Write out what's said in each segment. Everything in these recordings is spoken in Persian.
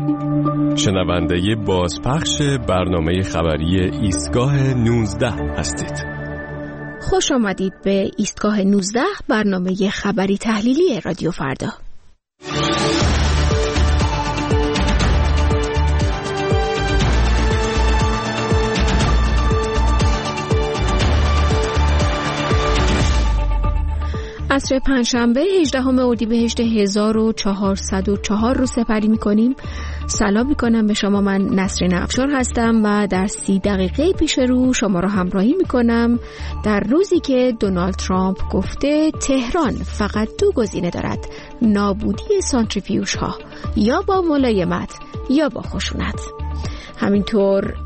شنونده بازپخش برنامه خبری ایستگاه 19 هستید. خوش آمدید به ایستگاه 19، برنامه خبری تحلیلی رادیو فردا. عصر پنجشنبه 18 اردیبهشت 1404 رو سپری می‌کنیم. سلام می‌کنم به شما. من نسرین افشار هستم و در 30 دقیقه پیش رو شما را همراهی می‌کنم در روزی که دونالد ترامپ گفته تهران فقط 2 گزینه دارد: نابودی سانتریفیوژها، یا با ملایمت یا با خشونت. همینطور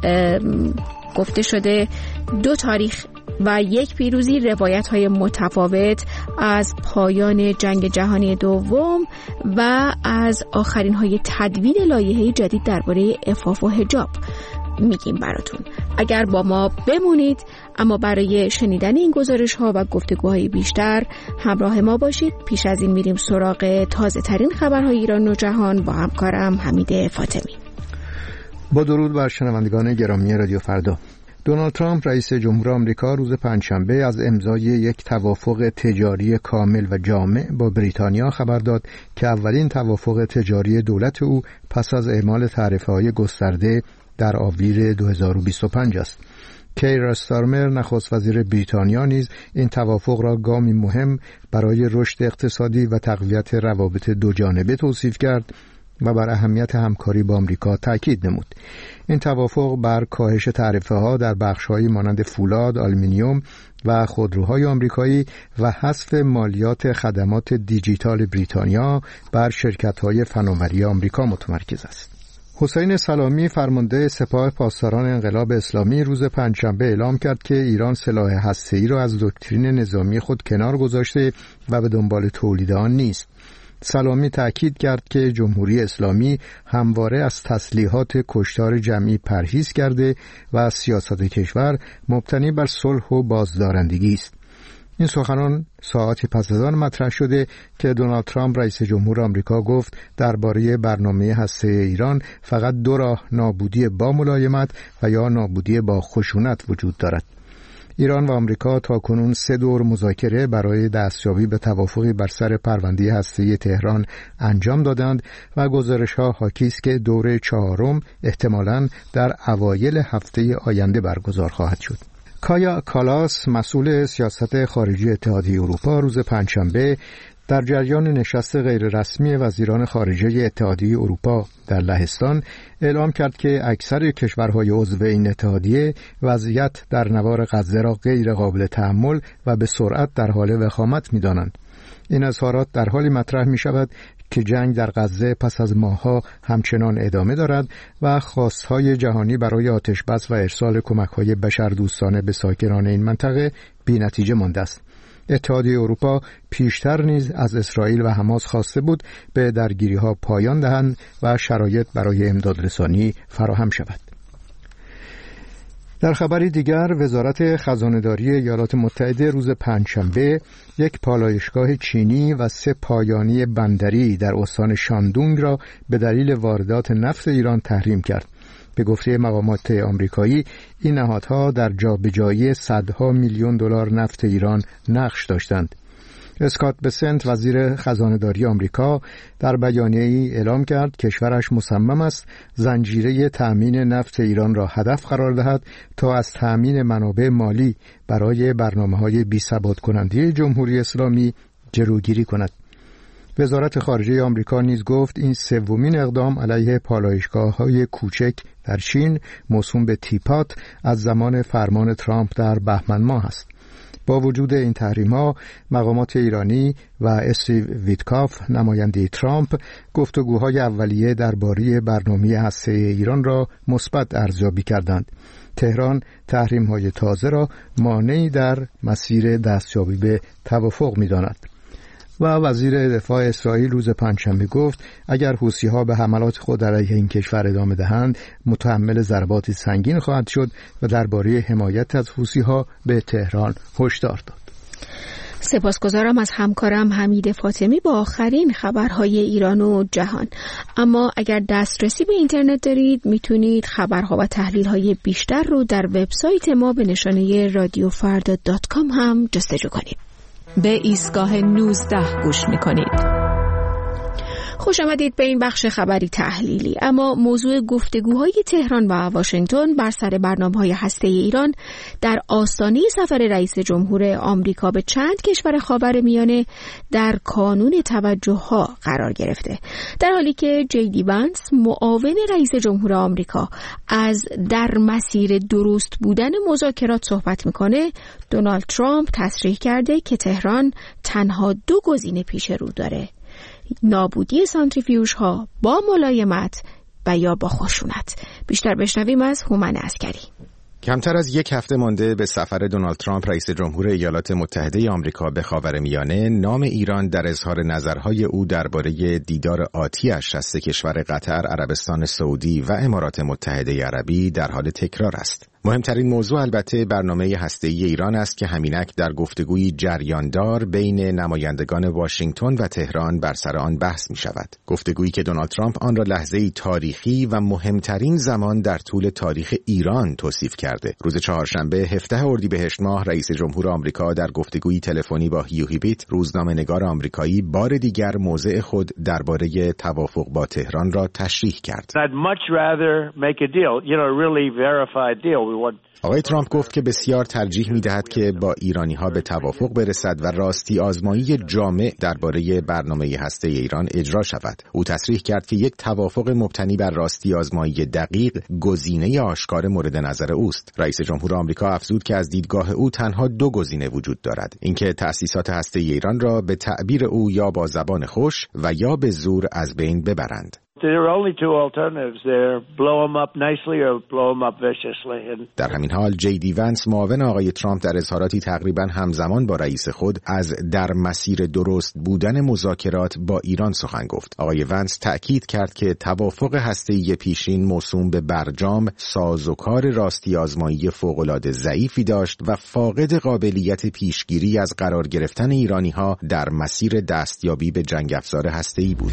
گفته شده 2 تاریخ و 1 پیروزی، روایت‌های متفاوت از پایان جنگ جهانی دوم و از آخرین‌های تدوین لایحه جدید درباره عفاف و حجاب میگیم براتون. اگر با ما بمونید، اما برای شنیدن این گزارش‌ها و گفتگوهای بیشتر همراه ما باشید. پیش از این میریم سراغ تازه‌ترین خبرهای ایران و جهان با همکارم حمید فاطمی. با درود بر شنوندگان گرامی رادیو فردا. دونالد ترامپ رئیس جمهور آمریکا روز پنجشنبه از امضای یک توافق تجاری کامل و جامع با بریتانیا خبر داد که اولین توافق تجاری دولت او پس از اعمال تعرفه‌های گسترده در آوریل 2025 است. کیر استارمر نخست وزیر بریتانیا نیز این توافق را گامی مهم برای رشد اقتصادی و تقویت روابط دوجانبه توصیف کرد و بر اهمیت همکاری با آمریکا تاکید نمود. این توافق بر کاهش تعرفه‌ها در بخش‌هایی مانند فولاد، آلومینیوم و خودروهای آمریکایی و حذف مالیات خدمات دیجیتال بریتانیا بر شرکت‌های فناوری آمریکا متمرکز است. حسین سلامی فرمانده سپاه پاسداران انقلاب اسلامی روز پنجشنبه اعلام کرد که ایران سلاح هسته‌ای را از دکترین نظامی خود کنار گذاشته و به دنبال تولید آن نیست. سلامی تأکید کرد که جمهوری اسلامی همواره از تسلیحات کشتار جمعی پرهیز کرده و از سیاست کشور مبتنی بر صلح و بازدارندگی است. این سخنان ساعتی پس از آن مطرح شده که دونالد ترامپ رئیس جمهور آمریکا گفت درباره برنامه هسته ایران فقط 2 راه نابودی با ملایمت و یا نابودی با خشونت وجود دارد. ایران و آمریکا تاکنون 3 دور مذاکره برای دستیابی به توافقی بر سر پرونده هسته‌ای تهران انجام دادند و گزارش‌ها حاکی است که دوره 4 احتمالاً در اوایل هفته آینده برگزار خواهد شد. کایا کالاس مسئول سیاست خارجی اتحادیه اروپا روز پنجشنبه در جریان نشست غیررسمی وزیران خارجه اتحادیه اروپا در لهستان اعلام کرد که اکثر کشورهای عضو این اتحادیه وضعیت در نوار غزه را غیر قابل تحمل و به سرعت در حال وخامت می‌دانند. این اظهارات در حالی مطرح می‌شود که جنگ در غزه پس از ماه‌ها همچنان ادامه دارد و خواست‌های جهانی برای آتش‌بس و ارسال کمک‌های بشردوستانه به ساکنان این منطقه بی‌نتیجه مانده است. اتحادیه اروپا پیشتر نیز از اسرائیل و حماس خواسته بود به درگیری‌ها پایان دهند و شرایط برای امدادرسانی فراهم شود. در خبری دیگر، وزارت خزانه‌داری ایالات متحده روز پنجشنبه یک پالایشگاه چینی و 3 پایانی بندری در استان شاندونگ را به دلیل واردات نفت ایران تحریم کرد. به گفته مقامات آمریکایی، این نهادها در جابجایی صدها میلیون دلار نفت ایران نقش داشتند. اسکات بسنت وزیر خزانه‌داری آمریکا در بیانیه‌ای اعلام کرد کشورش مصمم است زنجیره تأمین نفت ایران را هدف قرار دهد تا از تأمین منابع مالی برای برنامه‌های بی‌ثبات کننده جمهوری اسلامی جلوگیری کند. وزارت خارجه آمریکا نیز گفت این 3مین اقدام علیه پالایشگاه‌های کوچک در چین موسوم به تیپات از زمان فرمان ترامپ در بهمن ماه است. با وجود این تحریم‌ها، مقامات ایرانی و استیو ویتکاف نماینده ترامپ گفتگوهای اولیه درباره برنامه هسته‌ای ایران را مثبت ارزیابی کردند. تهران تحریم‌های تازه را مانعی در مسیر دستیابی به توافق می‌داند. و وزیر دفاع اسرائیل روز پنجشنبه گفت اگر حوثی‌ها به حملات خود علیه این کشور ادامه دهند متحمل ضربات سنگین خواهد شد و درباره حمایت از حوثی‌ها به تهران هشدار داد. سپاسگزارم از همکارم حمید فاطمی با آخرین خبرهای ایران و جهان. اما اگر دسترسی به اینترنت دارید میتونید خبرها و تحلیل‌های بیشتر رو در وبسایت ما به نشانه radiofarda.com هم جستجو کنید. به ایستگاه 19 گوش میکنید. خوش آمدید به این بخش خبری تحلیلی. اما موضوع گفتگوهای تهران و واشنگتن بر سر برنامه‌های هسته‌ای ایران در آستانه سفر رئیس جمهور آمریکا به چند کشور خاورمیانه در کانون توجه‌ها قرار گرفته، در حالی که جی وانس معاون رئیس جمهور آمریکا از در مسیر درست بودن مذاکرات صحبت میکنه. دونالد ترامپ تصریح کرده که تهران تنها 2 گزینه پیش رو داره: نابودی سانتریفیوژها با ملایمت و یا با خشونت. بیشتر بشنویم از هومن عسکری. کمتر از 1 هفته مانده به سفر دونالد ترامپ رئیس جمهور ایالات متحده آمریکا به خاورمیانه، نام ایران در اظهار نظرهای او درباره دیدار آتی‌اش از 3 کشور قطر، عربستان سعودی و امارات متحده عربی در حال تکرار است. مهمترین موضوع البته برنامه هسته‌ای ایران است که همینک در گفتگوی جریاندار بین نمایندگان واشنگتن و تهران بر سر آن بحث می شود. گفتگویی که دونالد ترامپ آن را لحظه‌ای تاریخی و مهمترین زمان در طول تاریخ ایران توصیف کرده. روز چهارشنبه 17 اردیبهشت ماه رئیس جمهور آمریکا در گفتگویی تلفنی با هیو هیویت، روزنامه‌نگار آمریکایی، بار دیگر موضع خود درباره توافق با تهران را تشریح کرد. آقای ترامپ گفت که بسیار ترجیح می‌دهد که با ایرانی‌ها به توافق برسد و راستی آزمایی جامع درباره برنامه هسته ایران اجرا شود. او تصریح کرد که یک توافق مبتنی بر راستی آزمایی دقیق گزینه آشکار مورد نظر اوست. رئیس جمهور آمریکا افزود که از دیدگاه او تنها 2 گزینه وجود دارد: اینکه تأسیسات هسته ایران را به تعبیر او یا با زبان خوش و یا به زور از بین ببرند. در همین حال جی وانس معاون آقای ترامپ در اظهاراتی تقریبا همزمان با رئیس خود از در مسیر درست بودن مذاکرات با ایران سخن گفت. آقای وانس تأکید کرد که توافق هسته‌ای پیشین موسوم به برجام، سازوکار راستی آزمایی فوق‌العاده ضعیفی داشت و فاقد قابلیت پیشگیری از قرار گرفتن ایرانی‌ها در مسیر دستیابی به جنگ افزار هسته‌ای بود.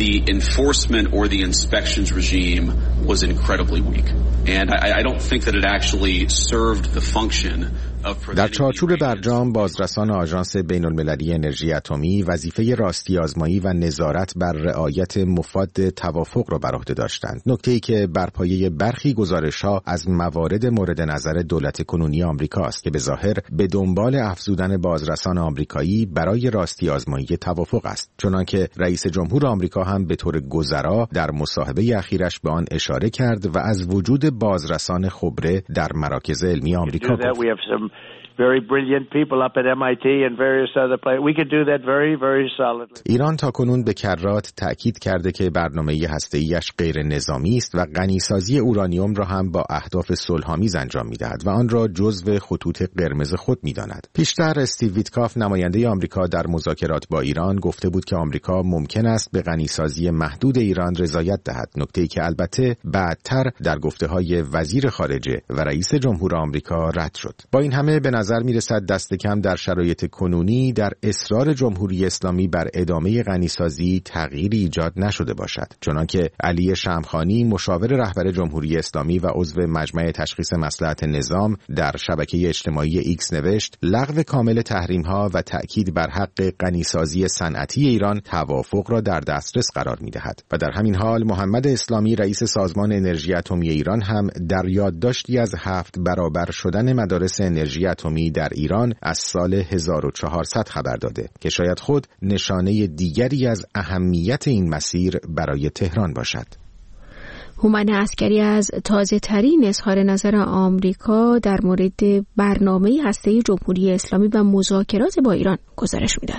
inspections regime was incredibly weak, and I don't think that it actually served the function. در چارچوب برجام، بازرسان آژانس بین‌المللی انرژی اتمی وظیفه راستی آزمایی و نظارت بر رعایت مفاد توافق را بر عهده داشتند. نکته‌ای که بر پایه برخی گزارش‌ها از موارد مورد نظر دولت کنونی آمریکا است که به ظاهر به دنبال افزودن بازرسان آمریکایی برای راستی آزمایی توافق است، چنانکه رئیس جمهور آمریکا هم به طور گذرا در مصاحبه اخیرش به آن اشاره کرد و از وجود بازرسان خبره در مراکز علمی آمریکا گفت. Very brilliant people up at MIT and various other places. We could do that very, very solidly. ایران تاکنون به کرات تأکید کرده که برنامه هسته‌ایش غیر نظامی است و غنیسازی اورانیوم را هم با اهداف صلح‌آمیز انجام می‌دهد و آن را جزو خطوط قرمز خود می‌داند. پیشتر استیو ویتکاف نماینده آمریکا در مذاکرات با ایران گفته بود که آمریکا ممکن است به غنیسازی محدود ایران رضایت دهد، نکته‌ای که البته بعدتر در گفته‌های وزیر خارجه و رئیس جمهور آمریکا رد شد. با این همه به نظر میرسد دست کم در شرایط کنونی در اصرار جمهوری اسلامی بر ادامه غنیسازی تغییری ایجاد نشده باشد، چنانکه علی شمخانی مشاور رهبر جمهوری اسلامی و عضو مجمع تشخیص مصلحت نظام در شبکه اجتماعی ایکس نوشت: لغو کامل تحریم‌ها و تأکید بر حق غنیسازی صنعتی ایران توافق را در دسترس قرار می‌دهد. و در همین حال محمد اسلامی رئیس سازمان انرژی اتمی ایران هم در یادداشتی از 7 برابر شدن مدارس انرژی اتمی در ایران از سال 1400 خبر داده که شاید خود نشانه دیگری از اهمیت این مسیر برای تهران باشد. هومن عسکری از تازه ترین اظهار نظر آمریکا در مورد برنامه هسته‌ای جمهوری اسلامی و مذاکرات با ایران گزارش میداد.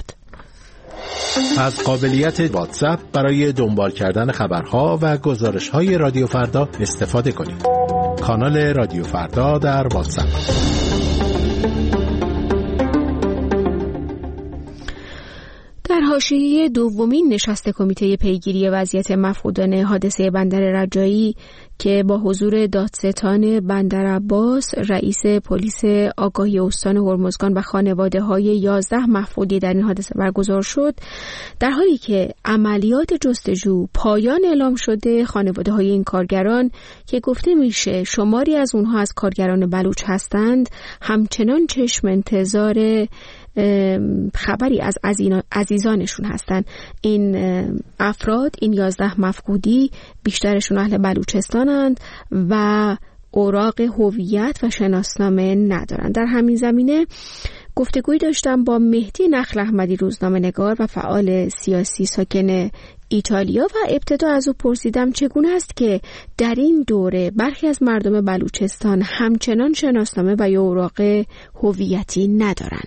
از قابلیت واتساپ برای دنبال کردن خبرها و گزارش‌های رادیو فردا استفاده کنید. کانال رادیو فردا در واتساپ. در حاشیه دومین نشست کمیته پیگیری وضعیت مفقودان حادثه بندر رجایی که با حضور دادستان بندرعباس، رئیس پلیس آگاهی استان هرمزگان و خانواده‌های 11 مفقودی در این حادثه برگزار شد. در حالی که عملیات جستجو پایان اعلام شده، خانواده‌های این کارگران که گفته میشه شماری از اونها از کارگران بلوچ هستند، همچنان چشم انتظار خبری از عزیزانشون هستن. این افراد، این 11 مفقودی، بیشترشون اهل بلوچستانند و اوراق هویت و شناسنامه ندارن. در همین زمینه گفتگوی داشتم با مهدی نخل احمدی، روزنامه‌نگار و فعال سیاسی ساکن ایتالیا، و ابتدا از او پرسیدم چگونه است که در این دوره برخی از مردم بلوچستان همچنان شناسنامه و یا اوراق هویتی ندارن.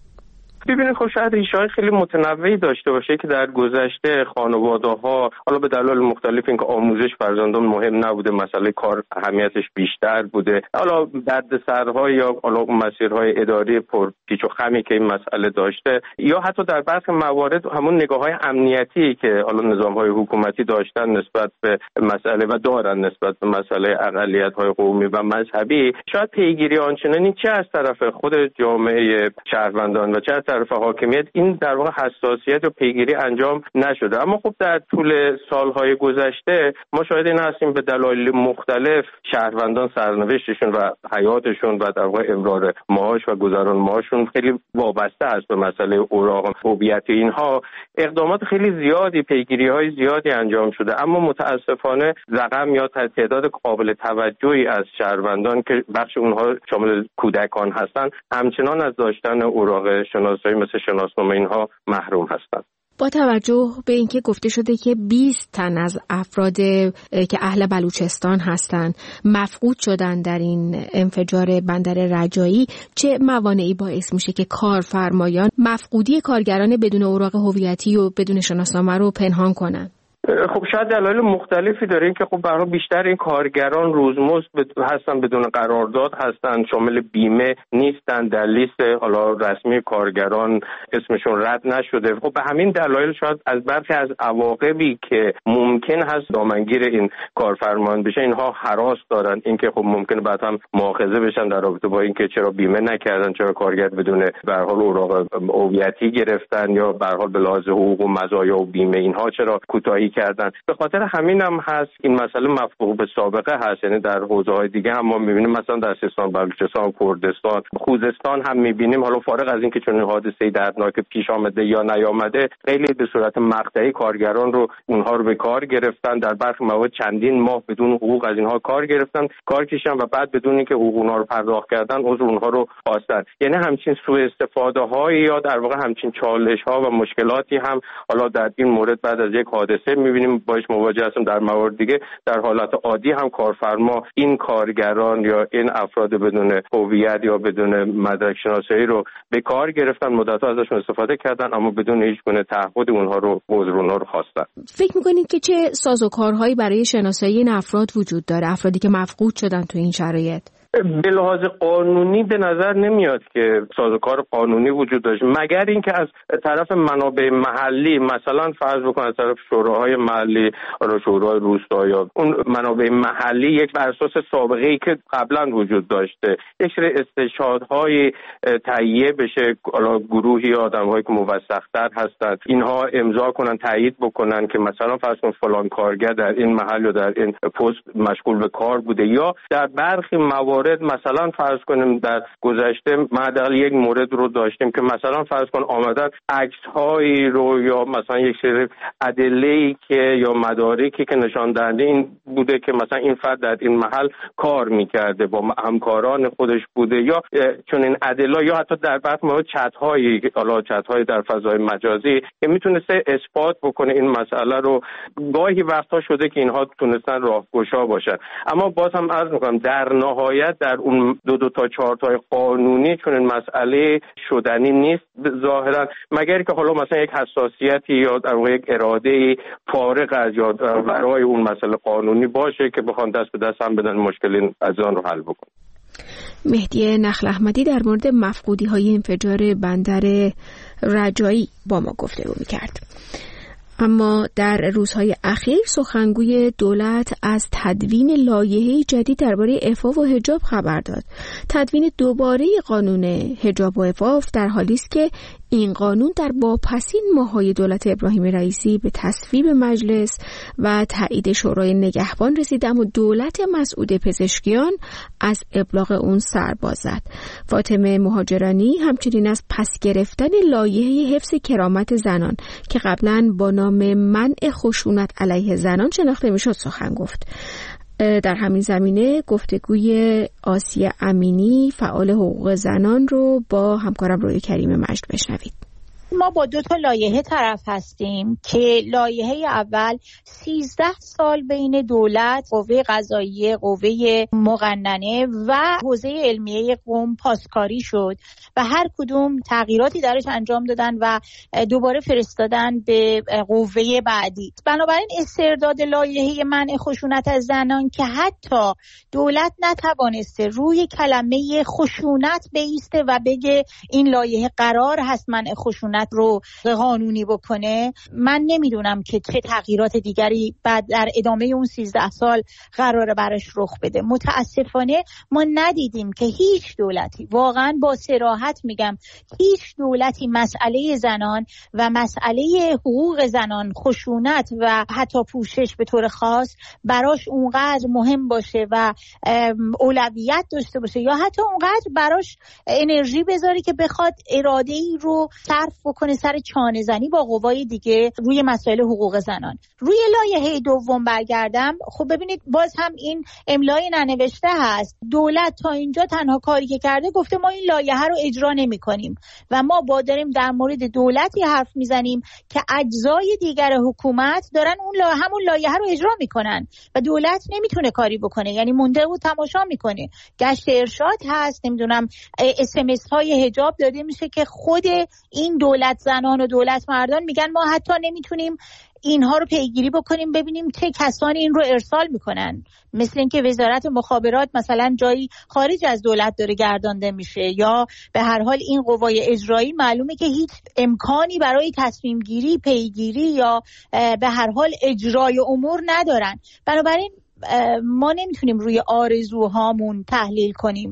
ببینید خب شاید ریشه‌های خیلی متنوعی داشته باشه که در گذشته خانواده‌ها حالا به دلایل مختلف، اینکه آموزش فرزندان مهم نبوده، مسئله کار اهمیتش بیشتر بوده، حالا دردسرها یا حالا مسیرهای اداری پر پیچ و خمی که این مسئله داشته، یا حتی در برخی موارد همون نگاه‌های امنیتی که حالا نظام‌های حکومتی داشتن نسبت به مسئله و دارن نسبت به مسئله اقلیت‌های قومی و مذهبی، شاید پیگیری آنچنانی چه از طرف خود جامعه شهروندان و چه از طرف حاکمیت این در واقع حساسیت و پیگیری انجام نشده. اما خب در طول سالهای گذشته ما شاهد این هستیم به دلایل مختلف شهروندان سرنوشتشون و حیاتشون و در واقع امرار معاش و گذران معاششون خیلی وابسته است به مسئله اوراق هویتی. اینها اقدامات خیلی زیادی، پیگیری‌های زیادی انجام شده، اما متاسفانه رقم یا تعداد قابل توجهی از شهروندان که بخش اونها شامل کودکان هستند همچنان از داشتن اوراق شناسایی مثل شناسنامه اینها محروم هستند. با توجه به اینکه گفته شده که 20 تن از افراد که اهل بلوچستان هستند مفقود شدن در این انفجار بندر رجایی، چه موانعی باعث میشه که کارفرمایان مفقودی کارگران بدون اوراق هویتی و بدون شناسنامه رو پنهان کنن؟ خب شاید دلایل مختلفی داره، این که خب برای بیشتر این کارگران روزمزد هستن، بدون قرارداد هستن، شامل بیمه نیستن، در لیست حالا رسمی کارگران اسمشون رد نشده. خب به همین دلایل شاید از برخی از عواقبی که ممکن هست دامنگیر این کارفرمان بشه اینها هراس دارن، اینکه خب ممکنه بعد هم مؤاخذه بشن در رابطه با اینکه چرا بیمه نکردن، چرا کارگر بدون به هر حال اوراق هویتی گرفتن، یا به هر حال به لحاظ حقوق و مزایا و بیمه اینها چرا کوتاهی کردن. به خاطر همین هم هست این مسئله مفقود به سابقه هست، یعنی در حوزه‌های دیگه هم ما می‌بینیم، مثلا در سیستان، بلوچستان، کردستان، خوزستان هم می‌بینیم، حالا فارغ از اینکه چون حادثه دردناک پیش آمده یا نیامده، خیلی به صورت مقطعی کارگران رو اونها رو به کار گرفتن، در برخی موارد چندین ماه بدون حقوق از اینها کار گرفتن، کار کشیدن و بعد بدون اینکه حقوق اونها رو پرداخت کردن عذر اونها رو خواستن. یعنی همچین سوء استفاده‌هایی یا در واقع همچین چالش‌ها و مشکلاتی هم حالا در این مورد بعد از یک حادثه می‌بینیم باش مواجه هستیم. در موارد دیگه در حالت عادی هم کارفرما این کارگران یا این افراد بدون هویت یا بدون مدرک شناسایی رو به کار گرفتن، مدت‌ها ازشون استفاده کردن، اما بدون هیچ گونه تعهد اونها رو عذر اونها رو خواستن. فکر می‌کنید که چه سازوکارهایی برای شناسایی این افراد وجود داره، افرادی که مفقود شدن تو این شرایط؟ به لحاظ قانونی به نظر نمیاد که سازوکار قانونی وجود داشته، مگر اینکه از طرف منابع محلی، مثلا فرض بکن از طرف شوراهای محلی، شورای روستا یا اون منابع محلی، یک بر اساس سابقه‌ای که قبلا وجود داشته یک سری استشهادهای تهیه بشه، حالا گروهی آدم‌هایی که موثق‌تر هستند اینها امضا کنن، تایید بکنن که مثلا فرض کن فلان کارگر در این محل یا در این پست مشغول به کار بوده. یا در برخی موارد مثلا فرض کنیم در گذشته ما یک مورد رو داشتیم که مثلا فرض کن آمدن عکس‌هایی رو یا مثلا یک سری ادله‌ای که یا مدارکی که نشان دهنده این بوده که مثلا این فرد در این محل کار می‌کرده، با همکاران خودش بوده، یا چون این ادله، یا حتی در بعضی موارد چت‌هایی، حالا چت‌های در فضای مجازی که میتونسته اثبات بکنه این مسئله رو. گاهی وقتا شده که اینها تونستن راهگشا باشن، اما باز هم عرض می‌کنم در نهایت در اون دو تا 4 تا قانونی چون این مسئله شدنی نیست ظاهرا، مگر که حالا مثلا یک حساسیتی یا در واقع یک اراده فارغ از یا برای اون مسئله قانونی باشه که بخوان دست به دست هم بدن مشکل از آن رو حل بکنن. مهدی نخل احمدی در مورد مفقودی‌های انفجار بندر رجایی با ما گفتگو می‌کرد. اما در روزهای اخیر سخنگوی دولت از تدوین لایحه‌ای جدید درباره عفاف و حجاب خبر داد. تدوین دوباره قانون حجاب و عفاف در حالی است که این قانون در واپسین ماه‌های دولت ابراهیم رئیسی به تصویب مجلس و تایید شورای نگهبان رسید، اما دولت مسعود پزشکیان از ابلاغ اون سر باز زد. فاطمه مهاجرانی همچنین از پس گرفتن لایحه حفظ کرامت زنان که قبلاً با نام منع خشونت علیه زنان شناخته میشد سخن گفت. در همین زمینه گفتگوی آسیه امینی فعال حقوق زنان رو با همکارم روی کریم مجد بشنوید. ما با 2 لایحه طرف هستیم که لایحه اول 13 سال بین دولت، قوه قضاییه، قوه مقننه و حوزه علمیه قم پاسکاری شد و هر کدوم تغییراتی درش انجام دادن و دوباره فرستادن به قوه بعدی. بنابراین استرداد لایحه منع خشونت از زنان که حتی دولت نتوانسته روی کلمه خشونت بایسته و بگه این لایحه قرار هست منع خشونت رو قانونی بکنه، من نمیدونم که چه تغییرات دیگری بعد در ادامه اون 13 سال قراره براش رخ بده. متاسفانه ما ندیدیم که هیچ دولتی، واقعا با صراحت میگم هیچ دولتی مسئله زنان و مسئله حقوق زنان، خشونت و حتی پوشش به طور خاص براش اونقدر مهم باشه و اولویت داشته باشه یا حتی اونقدر براش انرژی بذاری که بخواد اراده‌ای رو صرف بکنه سر چانه زنی با قوای دیگه روی مسائل حقوق زنان. روی لایحه دوم برگردم، خب ببینید باز هم این املای ننوشته هست. دولت تا اینجا تنها کاری که کرده گفته ما این لایحه رو اجرا نمی‌کنیم و ما داریم در مورد دولتی حرف میزنیم که اجزای دیگر حکومت دارن همون لایحه رو اجرا میکنن و دولت نمیتونه کاری بکنه، یعنی مونده و تماشا میکنه. گشت ارشاد هست، نمیدونم SMS های حجاب داده میشه که خود این دولت زنان و دولت مردان میگن ما حتی نمیتونیم اینها رو پیگیری بکنیم ببینیم چه کسانی این رو ارسال میکنن، مثل اینکه وزارت مخابرات مثلا جایی خارج از دولت داره گردانده میشه یا به هر حال این قوای اجرایی معلومه که هیچ امکانی برای تصمیم گیری، پیگیری یا به هر حال اجرای امور ندارن. بنابراین ما نمیتونیم روی آرزوهامون تحلیل کنیم.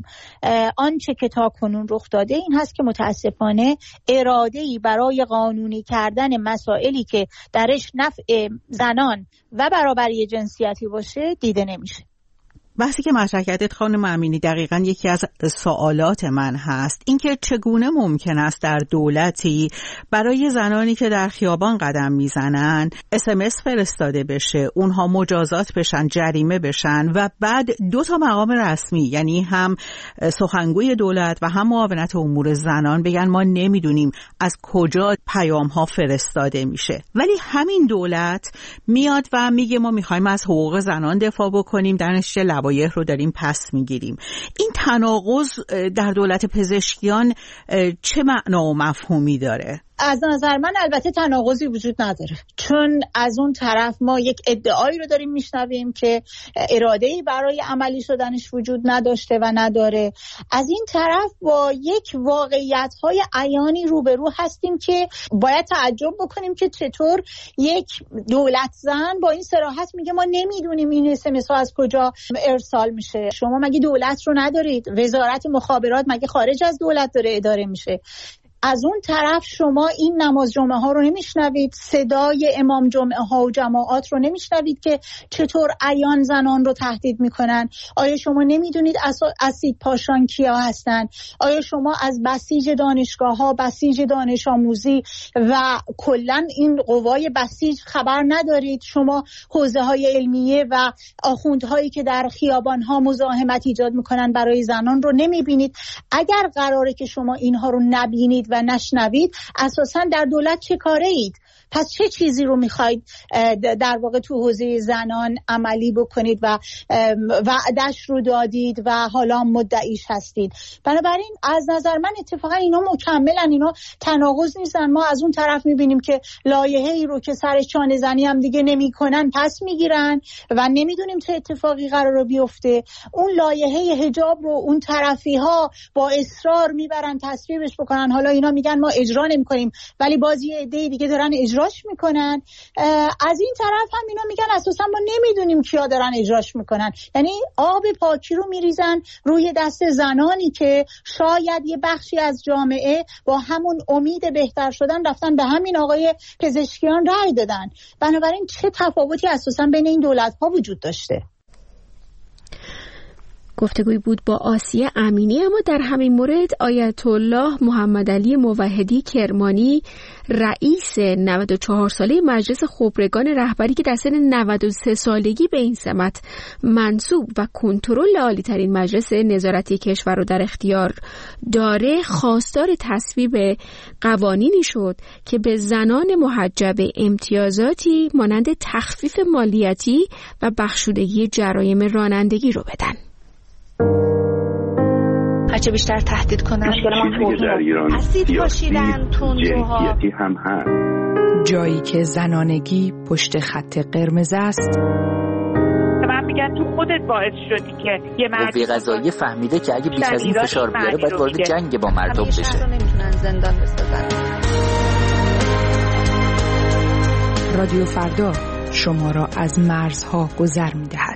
آنچه که تا کنون رخ داده این هست که متاسفانه اراده‌ای برای قانونی کردن مسائلی که درش نفع زنان و برابری جنسیتی باشه دیده نمیشه. بحثی که مطرح کردید خانم امینی دقیقاً یکی از سوالات من هست، اینکه چگونه ممکن است در دولتی برای زنانی که در خیابان قدم میزنن SMS فرستاده بشه، اونها مجازات بشن، جریمه بشن و بعد 2 مقام رسمی، یعنی هم سخنگوی دولت و هم معاونت امور زنان بگن ما نمیدونیم از کجا پیام ها فرستاده میشه، ولی همین دولت میاد و میگه ما میخوایم از حقوق زنان دفاع بکنیم، در نتیجه لوایح رو داریم پس میگیریم. این تناقض در دولت پزشکیان چه معنا و مفهومی داره؟ از نظر من البته تناقضی وجود نداره، چون از اون طرف ما یک ادعایی رو داریم میشنویم که اراده‌ای برای عملی شدنش وجود نداشته و نداره. از این طرف با یک واقعیت‌های عیانی روبرو هستیم که باید تعجب بکنیم که چطور یک دولت زن با این صراحت میگه ما نمیدونیم این SMS ها از کجا ارسال میشه. شما مگه دولت رو ندارید؟ وزارت مخابرات مگه خارج از دولت داره اداره میشه؟ از اون طرف شما این نماز جمعه ها رو نمیشنوید، صدای امام جمعه ها و جماعات رو نمیشنوید که چطور عیان زنان رو تهدید میکنن. آیا شما نمیدونید اسید پاشان کیا هستن؟ آیا شما از بسیج دانشگاه ها، بسیج دانش آموزی و کلن این قوای بسیج خبر ندارید؟ شما حوزه های علمیه و آخوندهایی که در خیابان ها مزاحمت ایجاد میکنن برای زنان رو نمیبینید؟ اگر قراره که شما اینها رو نبینید و نشنوید، اساساً در دولت چه کاره اید؟ پس چه چیزی رو میخواید در واقع تو حوزه زنان عملی بکنید و وعدش رو دادید و حالا مدعیش هستید؟ بنابراین از نظر من اتفاقا اینا مکملن، اینا تناقض نیستن. ما از اون طرف میبینیم که لایحه‌ای رو که سر چانه زنی هم دیگه نمیکنن پس میگیرن و نمیدونیم چه اتفاقی قراره بیفته. اون لایحه حجاب رو اون طرفی ها با اصرار میبرن تصویبش بکنن، حالا اینا میگن ما اجرا نمیکنیم، ولی باز یه عده دیگه دارن اجرا اجراش میکنن. از این طرف هم اینا میگن اساسا ما نمیدونیم کیا دارن اجراش میکنن. یعنی آب پاکی رو میریزن روی دست زنانی که شاید یه بخشی از جامعه با همون امید بهتر شدن رفتن به همین آقای پزشکیان رأی دادن. بنابراین چه تفاوتی اساسا بین این دولت‌ها وجود داشته؟ گفتگوی بود با آسیه امینی. اما در همین مورد آیت الله محمد علی موحدی کرمانی، رئیس 94 ساله مجلس خبرگان رهبری که در سن 93 سالگی به این سمت منصوب و کنترل عالی‌ترین مجلس نظارتی کشور رو در اختیار داره، خواستار تصویب قوانینی شد که به زنان محجب امتیازاتی مانند تخفیف مالیاتی و بخشودگی جرایم رانندگی رو بدن. هرچه بیشتر تهدید کنن در ایران اسید پاشیدن تندروها هم هست. جایی که زنانگی پشت خط قرمز است. من میگن تو خودت باعث شدی که یه مرد قوه قضاییه فهمیده که اگه بیش از این فشار بیاره باید وارد جنگ با مردم بشه. نمیتونن زندان بسازن. رادیو فردا شما را از مرزها گذر میدهد.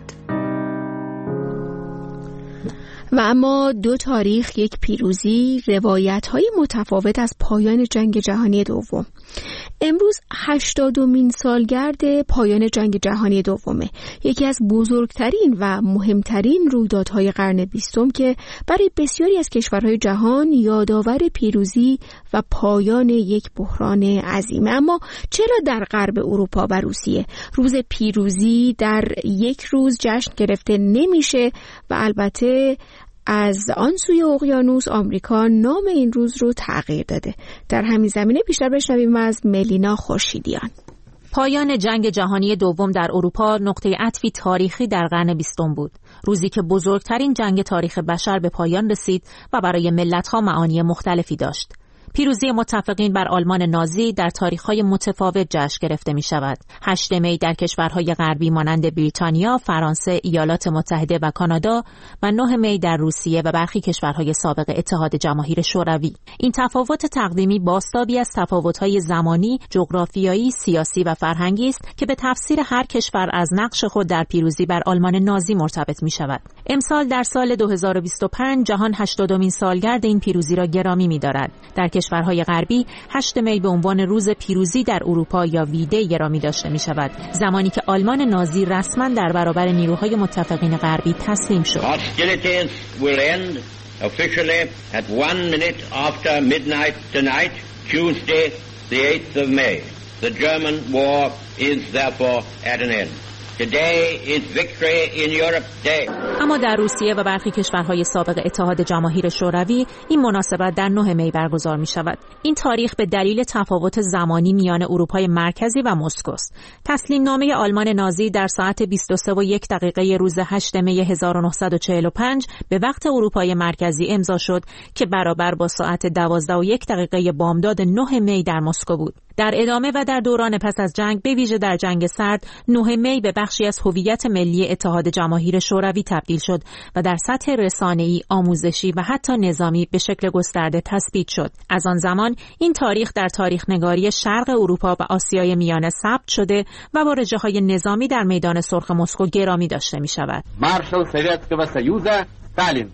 و اما دو تاریخ، یک پیروزی، روایت‌های متفاوت از پایان جنگ جهانی دوم. امروز 80مین سالگرد پایان جنگ جهانی دومه، یکی از بزرگترین و مهمترین رویدادهای قرن 20 که برای بسیاری از کشورهای جهان یادآور پیروزی و پایان یک بحران عظیمه. اما چرا در غرب اروپا و روسیه روز پیروزی در یک روز جشن گرفته نمیشه و البته از آن سوی اقیانوس آمریکا نام این روز رو تغییر داده؟ در همین زمینه بیشتر بشنویم از ملینا خورشیدیان. پایان جنگ جهانی دوم در اروپا نقطه عطفی تاریخی در قرن 20 بود، روزی که بزرگترین جنگ تاریخ بشر به پایان رسید و برای ملت‌ها معانی مختلفی داشت. پیروزی متفقین بر آلمان نازی در تاریخ‌های متفاوت جشن گرفته می‌شود. 8 می در کشورهای غربی مانند بریتانیا، فرانسه، ایالات متحده و کانادا و 9 می در روسیه و برخی کشورهای سابق اتحاد جماهیر شوروی. این تفاوت تقویمی بازتابی از تفاوت‌های زمانی، جغرافیایی، سیاسی و فرهنگی است که به تفسیر هر کشور از نقش خود در پیروزی بر آلمان نازی مرتبط می‌شود. امسال در سال 2025 جهان 80مین سالگرد این پیروزی را گرامی می‌دارد. در کشورهای غربی 8 می به عنوان روز پیروزی در اروپا یا ویدی گرامی داشته می شود، زمانی که آلمان نازی رسما در برابر نیروهای متفقین غربی تسلیم شد. Hostilities will end officially at 1 minute after midnight tonight, Tuesday, the 8th of May. The German war is therefore at an end. Today is victory in Europe day. اما در روسیه و برخی کشورهای سابق اتحاد جماهیر شوروی این مناسبت در 9 می برگزار می شود. این تاریخ به دلیل تفاوت زمانی میان اروپای مرکزی و مسکو است. تسلیم نامه آلمان نازی در ساعت 23:01 روز 8 می 1945 به وقت اروپای مرکزی امضا شد که برابر با ساعت 12:01 بامداد 9 می در مسکو بود. در ادامه و در دوران پس از جنگ، به ویژه در جنگ سرد، 9 می به بخشی از هویت ملی اتحاد جماهیر شوروی تبدیل شد و در سطح رسانه‌ای، آموزشی و حتی نظامی به شکل گسترده تثبیت شد. از آن زمان این تاریخ در تاریخ نگاری شرق اروپا و آسیای میانه ثبت شده و با رژه‌های نظامی در میدان سرخ مسکو گرامی داشته می شود. مارشال سوویتسکого союза Сталин.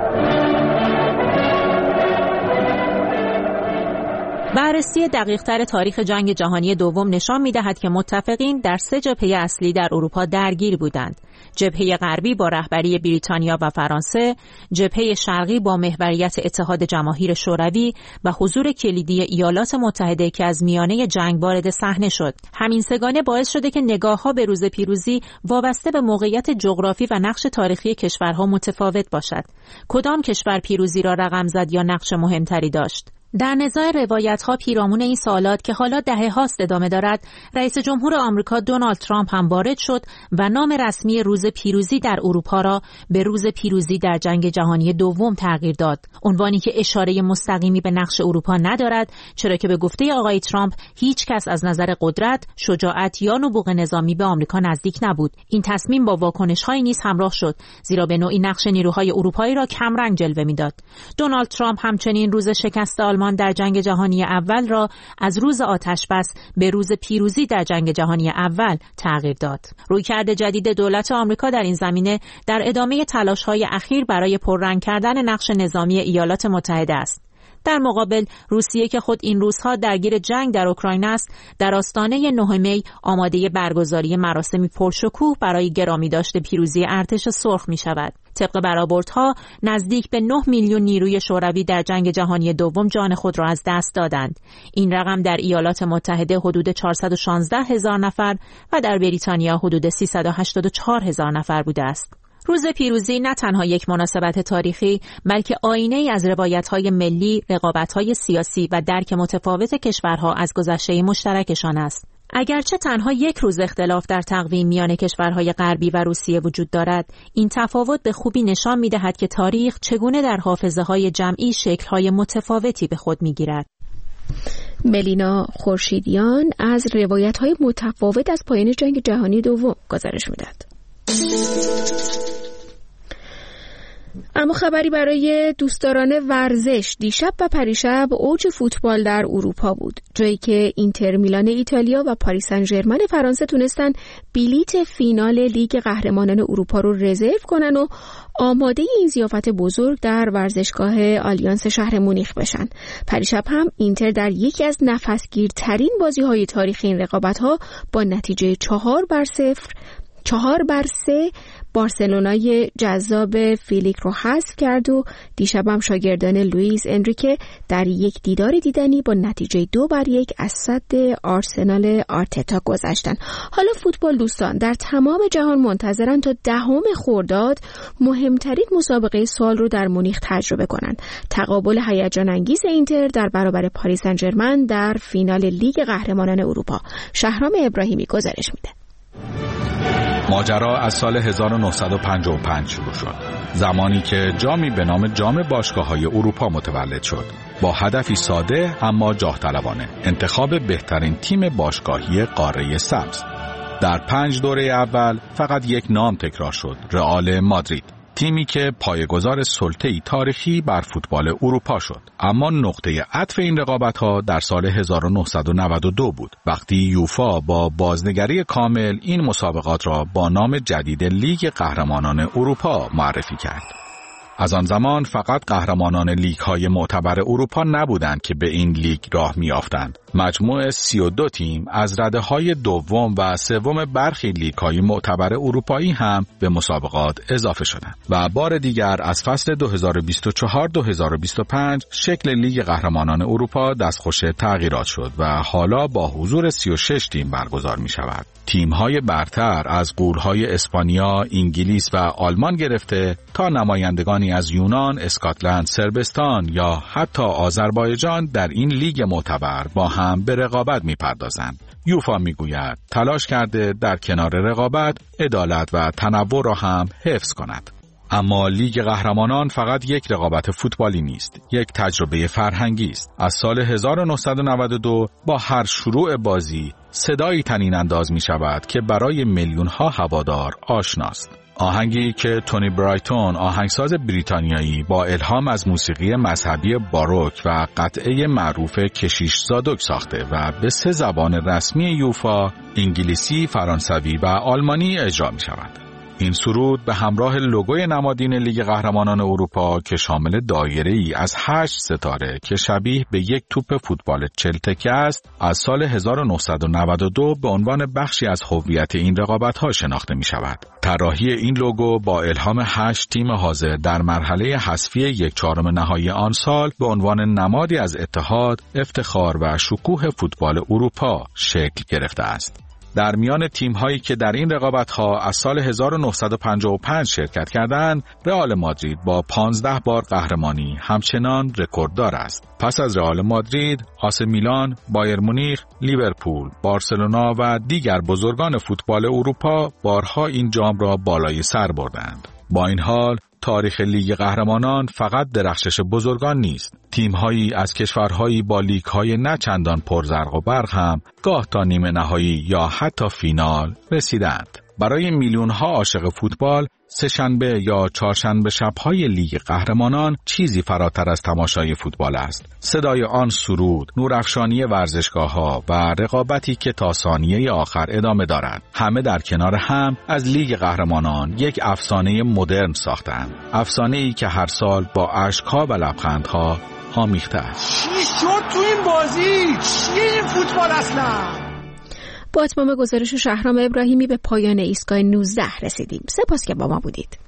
بررسی دقیق‌تر تاریخ جنگ جهانی دوم نشان می‌دهد که متفقین در 3 جبهه اصلی در اروپا درگیر بودند. جبهه غربی با رهبری بریتانیا و فرانسه، جبهه شرقی با محوریت اتحاد جماهیر شوروی و حضور کلیدی ایالات متحده که از میانه جنگ وارد صحنه شد. همین سگانه باعث شده که نگاه‌ها به روز پیروزی وابسته به موقعیت جغرافی و نقش تاریخی کشورها متفاوت باشد. کدام کشور پیروزی را رقم زد یا نقش مهمتری داشت؟ در نزاع روایت‌ها پیرامون این سوالات که حالا دهه‌هاست ادامه دارد، رئیس جمهور آمریکا دونالد ترامپ هم وارد شد و نام رسمی روز پیروزی در اروپا را به روز پیروزی در جنگ جهانی دوم تغییر داد. عنوانی که اشاره مستقیمی به نقش اروپا ندارد، چرا که به گفته آقای ترامپ هیچ کس از نظر قدرت، شجاعت یا نبوغ نظامی به آمریکا نزدیک نبود. این تصمیم با واکنش‌های نیز همراه شد، زیرا به نوعی نقش نیروهای اروپایی را کمرنگ جلوه می‌داد. دونالد ترامپ همچنین روز شکست آلمان در جنگ جهانی اول را از روز آتشبس به روز پیروزی در جنگ جهانی اول تغییر داد. رویکرد جدید دولت آمریکا در این زمینه در ادامه تلاش‌های اخیر برای پررنگ کردن نقش نظامی ایالات متحده است. در مقابل روسیه که خود این روزها درگیر جنگ در اوکراین است، در آستانه 9 می آماده برگزاری مراسمی پرشکوه برای گرامی داشته پیروزی ارتش سرخ می شود. طبق برآوردها نزدیک به 9 میلیون نیروی شوروی در جنگ جهانی دوم جان خود را از دست دادند. این رقم در ایالات متحده حدود 416,000 نفر و در بریتانیا حدود 384,000 نفر بوده است. روز پیروزی نه تنها یک مناسبت تاریخی، بلکه آینه‌ای از روایت‌های ملی، رقابت‌های سیاسی و درک متفاوت کشورها از گذشته مشترکشان است. اگرچه تنها یک روز اختلاف در تقویم میان کشورهای غربی و روسیه وجود دارد، این تفاوت به خوبی نشان می‌دهد که تاریخ چگونه در حافظه‌های جمعی شکل‌های متفاوتی به خود می‌گیرد. ملینا خورشیدیان از روایت‌های متفاوت از پایان جنگ جهانی دوم گزارش می‌دهد. اما خبری برای دوستداران ورزش. دیشب و پریشب اوج فوتبال در اروپا بود، جایی که اینتر میلان ایتالیا و پاریس سن ژرمن فرانسه تونستن بلیت فینال لیگ قهرمانان اروپا رو رزرو کنن و آماده این ضیافت بزرگ در ورزشگاه آلیانس شهر مونیخ بشن. پریشب هم اینتر در یکی از نفسگیرترین بازی‌های تاریخ این رقابت‌ها با نتیجه 4-3 بارسلونای جذاب فیلیک رو حذف کرد و دیشب هم شاگردان لوئیس انریکه در یک دیدار دیدنی با نتیجه 2-1 از صد آرسنال آرتتا گذشتن. حالا فوتبال دوستان در تمام جهان منتظرن تا 10 خرداد مهمترین مسابقه سال رو در مونیخ تجربه کنند. تقابل هیجان انگیز اینتر در برابر پاریس سن ژرمن در فینال لیگ قهرمانان اروپا. شهرام ابراهیمی گزارش میده. ماجرا از سال 1955 شروع شد، زمانی که جامی به نام جام باشگاه‌های اروپا متولد شد، با هدفی ساده اما جاه طلبانه: انتخاب بهترین تیم باشگاهی قاره سبز. در 5 دوره اول فقط یک نام تکرار شد: رئال مادرید، تیمی که پایه‌گذار سلطه‌ای تاریخی بر فوتبال اروپا شد. اما نقطه عطف این رقابت‌ها در سال 1992 بود، وقتی یوفا با بازنگری کامل این مسابقات را با نام جدید لیگ قهرمانان اروپا معرفی کرد. از آن زمان فقط قهرمانان لیگ‌های معتبر اروپا نبودند که به این لیگ راه می‌یافتند. مجموع 32 تیم از رده‌های دوم و سوم برخی لیگ‌های معتبر اروپایی هم به مسابقات اضافه شدند و بار دیگر از فصل 2024-2025 شکل لیگ قهرمانان اروپا دستخوش تغییرات شد و حالا با حضور 36 تیم برگزار می‌شود. تیم‌های برتر از غول‌های اسپانیا، انگلیس و آلمان گرفته تا نمایندگانی از یونان، اسکاتلند، صربستان یا حتی آذربایجان در این لیگ معتبر با هم به رقابت می‌پردازند. یوفا می‌گوید تلاش کرده در کنار رقابت، عدالت و تنوع را هم حفظ کند. اما لیگ قهرمانان فقط یک رقابت فوتبالی نیست، یک تجربه فرهنگی است. از سال 1992 با هر شروع بازی صدایی طنین انداز می شود که برای میلیون‌ها هوادار آشناست. آهنگی که تونی برایتون، آهنگساز بریتانیایی، با الهام از موسیقی مذهبی باروک و قطعه معروف کشیش زادوک ساخته و به 3 زبان رسمی یوفا، انگلیسی، فرانسوی و آلمانی اجرا می شود. این سرود به همراه لوگوی نمادین لیگ قهرمانان اروپا که شامل دایره‌ای از 8 ستاره که شبیه به یک توپ فوتبال 40 تکه است، از سال 1992 به عنوان بخشی از هویت این رقابت‌ها شناخته می‌شود. طراحی این لوگو با الهام 8 تیم حاضر در مرحله حذفی 1/4 نهایی آن سال به عنوان نمادی از اتحاد، افتخار و شکوه فوتبال اروپا شکل گرفته است. در میان تیم‌هایی که در این رقابت‌ها از سال 1955 شرکت کردند، رئال مادرید با 15 بار قهرمانی همچنان رکورددار است. پس از رئال مادرید، آسی میلان، بایر مونیخ، لیورپول، بارسلونا و دیگر بزرگان فوتبال اروپا بارها این جام را بالای سر بردند. با این حال، تاریخ لیگ قهرمانان فقط درخشش بزرگان نیست. تیم‌هایی از کشورهایی با لیگ‌های نه چندان پرزرق و برق هم گاه تا نیمه نهایی یا حتی فینال رسیدند. برای میلیون‌ها عاشق فوتبال، سه‌شنبه یا چهارشنبه شب‌های لیگ قهرمانان چیزی فراتر از تماشای فوتبال است. صدای آن سرود، نورافشانی ورزشگاه‌ها و رقابتی که تا ثانیه آخر ادامه دارد، همه در کنار هم از لیگ قهرمانان یک افسانه مدرن ساختند. افسانه‌ای که هر سال با اشک‌ها و لبخندها آمیخته است. چی شد تو این بازی؟ چیه این فوتبال اصلا؟ با اتمام گزارش شهرام ابراهیمی به پایان ایستگاه 19 رسیدیم. سپاس که با ما بودید.